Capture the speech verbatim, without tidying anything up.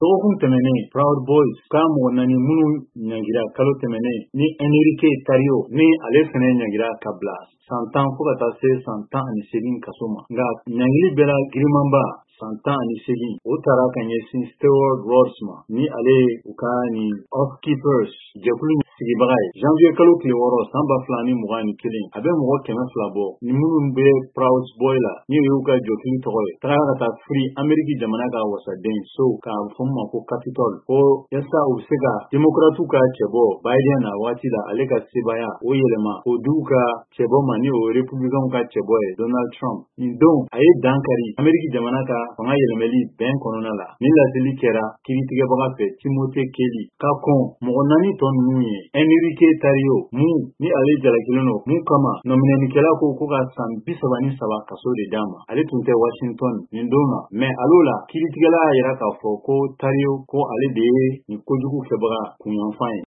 Dɔgɔkun tɛmɛnen Proud Boys ka mɔgɔ naani minnu ɲangira kalo tɛmɛnen ni Enrique Tarrio ni ale fana ɲangira ka bila san tan fo ka taa se san tan ani segin kaso ma. Nka ɲangili bɛɛ la girimanba san tan ani segin o taara ka ɲɛsin Stewart Rhodes ma ni ale u ka ni Oathkeepers jɛkulu sigibaga ye. Janvier kalo tile wɔɔrɔ san ba fila ni mugan ni kelen a bɛ mɔgɔ kɛmɛ fila bɔ ni minnu bɛ Proud Boy la ni o y'u ka jɔkulu tɔgɔ ye. Taga ka taa firi Ameriki jamana ka wasaden so k'a fɔ ma ko Capitol ko yasa u bɛ se ka Democrates ka cɛbɔ Biden na waati la ale ka sebaya o yɛlɛma o du ka cɛbɔ ma ni o Republican ka cɛbɔ ye Donald Trump. Nin don a ye dankari Ameriki jamana ka fanga yɛlɛmɛli bɛn kɔnɔna la. Ni laseli kɛra kiiritigɛbaga fɛ Timothy Kelly ka kɔn mɔgɔ naani tɔ ninnu ye. Enrique Tarrio mun ni ale jalakilen don mun kama nɔminɛnikɛla ko ko ka san bi saba ni saba kaso de d'a ma. Ale tun tɛ Washington nin don na mais alo la kiiritigɛla y'a jira k'a fɔ ko Tarrio ko ale de ye nin kojugu kɛbaga kunyanfan ye.